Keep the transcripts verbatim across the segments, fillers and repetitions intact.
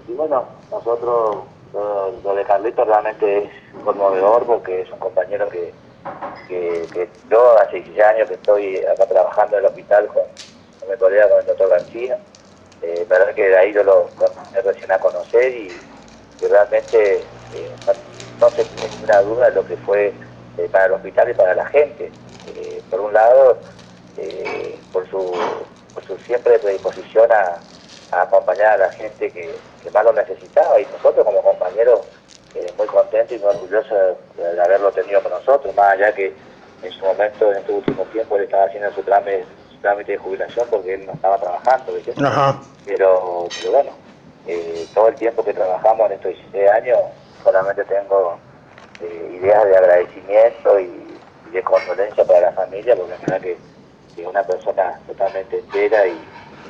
y bueno, nosotros, lo, lo de Carlitos realmente es conmovedor porque es un compañero que, que, que yo hace dieciséis años que estoy acá trabajando en el hospital con, con mi colega, con el doctor García. Eh, verdad que de ahí yo lo comencé recién a conocer y, y realmente eh, no se tiene ninguna duda de lo que fue eh, para el hospital y para la gente. Eh, por un lado, eh, por, su, por su siempre predisposición a, a acompañar a la gente que, que más lo necesitaba, y nosotros como compañeros eh, muy contentos y muy orgullosos de, de haberlo tenido con nosotros, más allá que en su momento, en este último tiempo, él estaba haciendo su trámite, su trámite de jubilación porque él no estaba trabajando, ¿viste? Ajá. Pero, pero bueno, eh, todo el tiempo que trabajamos en estos dieciséis años, solamente tengo eh, ideas de agradecimiento y, y de condolencia para la familia, porque es verdad que es una persona totalmente entera y,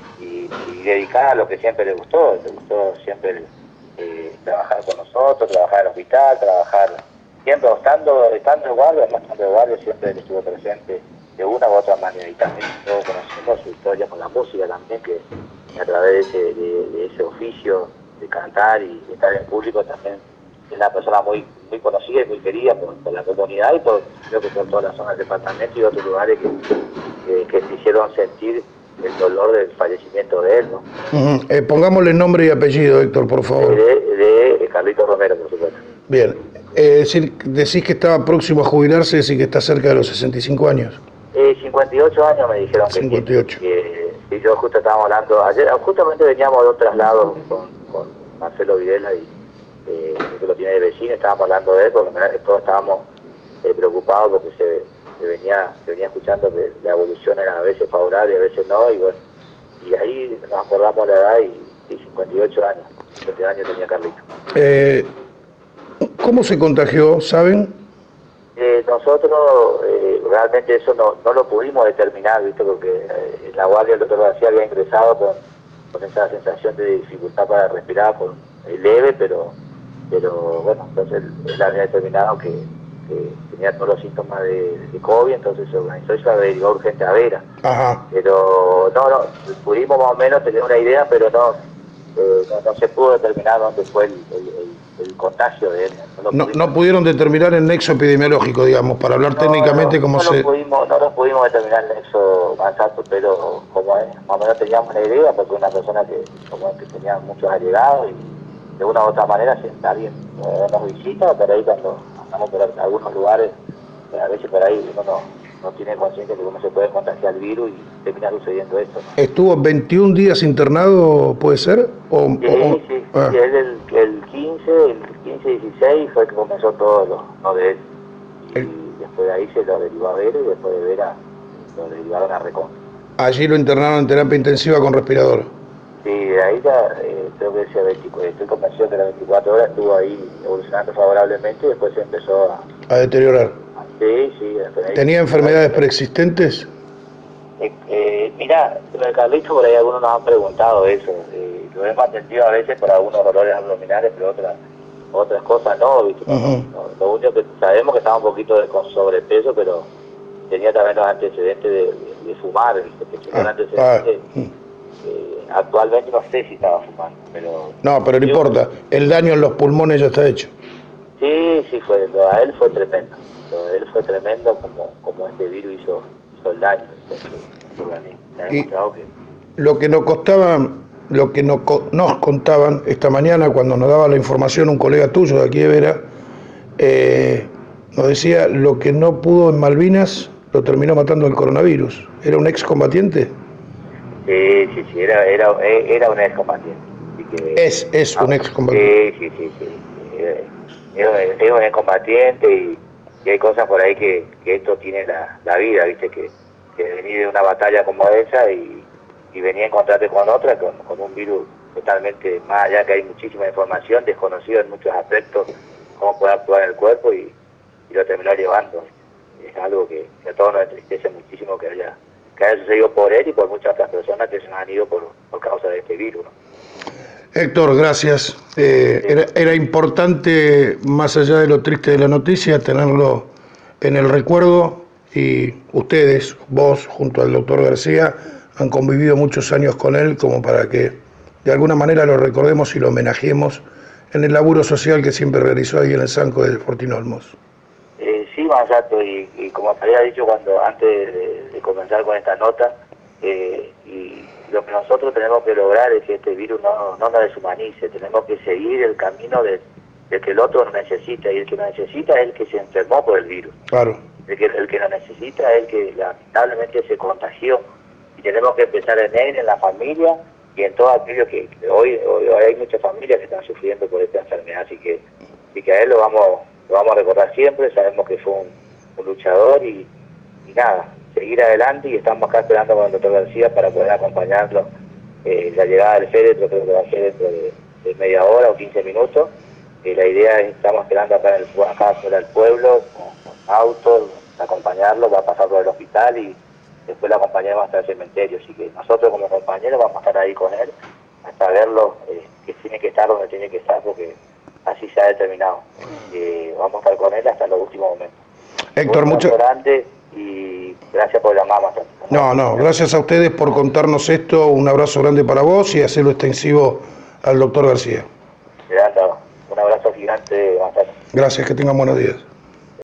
y, y dedicada a lo que siempre le gustó. Le gustó siempre eh, trabajar con nosotros, trabajar en el hospital, trabajar siempre estando, estando de guardia, además estando de guardia, siempre él estuvo presente de una u otra manera. Y también todos conocemos su historia con la música también, que a través de ese, de, de ese oficio de cantar y de estar en público también es una persona muy muy conocida y muy querida por, por la comunidad y por, creo que por toda la zona del departamento y otros lugares que, que, que se hicieron sentir el dolor del fallecimiento de él, ¿no? Uh-huh. eh, pongámosle nombre y apellido, Héctor, por favor. De, de, de Carlitos Romero, por supuesto. Bien, eh, decir, decís que estaba próximo a jubilarse, decís que está cerca de los sesenta y cinco años. Eh, cincuenta y ocho años me dijeron que cincuenta y ocho. Que, y yo justo estábamos hablando, ayer justamente veníamos de un traslado con, con Marcelo Videla y eh, que lo tiene de vecino, estábamos hablando de él, porque todos estábamos eh, preocupados porque se, se, venía, se venía escuchando que la evolución era a veces favorable y a veces no, y bueno, y ahí nos acordamos la edad y, y cincuenta y ocho años, cincuenta años tenía Carlito. Eh, ¿Cómo se contagió, saben? Eh, nosotros eh, realmente eso no, no lo pudimos determinar, ¿viste? Porque eh, en la guardia el doctor García había ingresado con, con esa sensación de dificultad para respirar, por, eh, leve, pero pero bueno, entonces él, él había determinado que, que tenía todos los síntomas de, de COVID, entonces se organizó y se derivó urgente a Vera. Ajá. Pero no, no, pudimos más o menos tener una idea, pero no, eh, no, no se pudo determinar dónde fue el, el, el, el contagio de él. No, no, no pudieron determinar el nexo epidemiológico, digamos, para hablar no, técnicamente no, como no se... Lo pudimos, no lo pudimos determinar el nexo exacto, pero como es, más o menos teníamos una idea, porque una persona que, como que tenía muchos allegados y de una u otra manera, si alguien eh, nos visita, pero ahí cuando andamos por algunos lugares, a veces por ahí uno no, no tiene conciencia de que uno se puede contagiar el virus y termina sucediendo esto. ¿Estuvo veintiún días internado, puede ser? ¿O, sí, o, sí, ah. sí, él el, el quince, el quince dieciséis fue que comenzó todo lo, lo de él. Y el... después de ahí se lo derivó a Vera y después de Vera lo derivaron a Recon. Allí lo internaron en terapia intensiva con respirador. Sí, de ahí ya, eh, creo que ese veinticuatro, estoy convencido que las veinticuatro horas estuvo ahí evolucionando favorablemente y después se empezó a... A deteriorar. A, sí, sí. Ahí, ¿Tenía enfermedades preexistentes? Eh, eh, mira, lo de Carlitos, por ahí algunos nos han preguntado eso. Eh, lo hemos atendido a veces por algunos dolores abdominales, pero otras otras cosas no, ¿viste? Uh-huh. no, no. Lo único que sabemos que estaba un poquito de, con sobrepeso, pero tenía también los antecedentes de, de, de fumar, ¿viste? Que ah, antecedentes, ah. Eh, actualmente no sé si estaba fumando, pero... No, pero no yo, importa, el daño en los pulmones ya está hecho. Sí, sí, fue, lo a él fue tremendo, lo de él fue tremendo como, como este virus hizo, hizo el daño. Y que... lo que nos costaba, lo que nos, nos contaban esta mañana cuando nos daba la información un colega tuyo de aquí de Vera, eh, nos decía lo que no pudo en Malvinas lo terminó matando el coronavirus. ¿Era un excombatiente? Sí, sí, sí, era, era, era un excombatiente. Es, es un excombatiente. Sí, sí, sí, sí. Era, era un excombatiente y, y hay cosas por ahí que, que esto tiene la, la vida, ¿viste? Que, que venir de una batalla como esa y, y venir a encontrarte con otra, con, con un virus totalmente, más allá que hay muchísima información, desconocido en muchos aspectos, cómo puede actuar en el cuerpo y, y lo terminó llevando. Es algo que, que a todos nos entristece muchísimo que haya... que haya sucedido por él y por muchas otras personas que se han ido por, por causa de este virus, ¿no? Héctor, gracias. Eh, sí. era, era importante, más allá de lo triste de la noticia, tenerlo en el recuerdo y ustedes, vos, junto al doctor García, han convivido muchos años con él como para que de alguna manera lo recordemos y lo homenajemos en el laburo social que siempre realizó ahí en el Zanco de Fortín Olmos. Eh, sí, Manzato, y, y como te había dicho cuando antes de, de comenzar con esta nota, eh, y lo que nosotros tenemos que lograr es que este virus no, no nos deshumanice, tenemos que seguir el camino de, de que el otro lo necesita, y el que lo necesita es el que se enfermó por el virus. Claro. El que, el que lo necesita es el que lamentablemente se contagió, y tenemos que empezar en él, en la familia, y en todo aquello que, que hoy, hoy, hoy hay muchas familias que están sufriendo por esta enfermedad, así que, así que a él lo vamos, lo vamos a recordar siempre, sabemos que fue un, un luchador, y, y nada, seguir adelante, y estamos acá esperando con el doctor García para poder acompañarlo. Eh, la llegada del féretro creo que va a ser dentro de, de media hora o quince minutos, y la idea es, estamos esperando acá, en el, acá fuera del pueblo, con, con autos, acompañarlo, va a pasar por el hospital y después lo acompañaremos hasta el cementerio, así que nosotros como compañeros vamos a estar ahí con él hasta verlo, eh, que tiene que estar donde tiene que estar, porque así se ha determinado. Eh, vamos a estar con él hasta los últimos momentos. Héctor, mucho grande y gracias por llamar. No, no, gracias a ustedes por contarnos esto, un abrazo grande para vos y hacerlo extensivo al doctor García. Un abrazo gigante, Marcelo. Gracias, que tengan buenos días.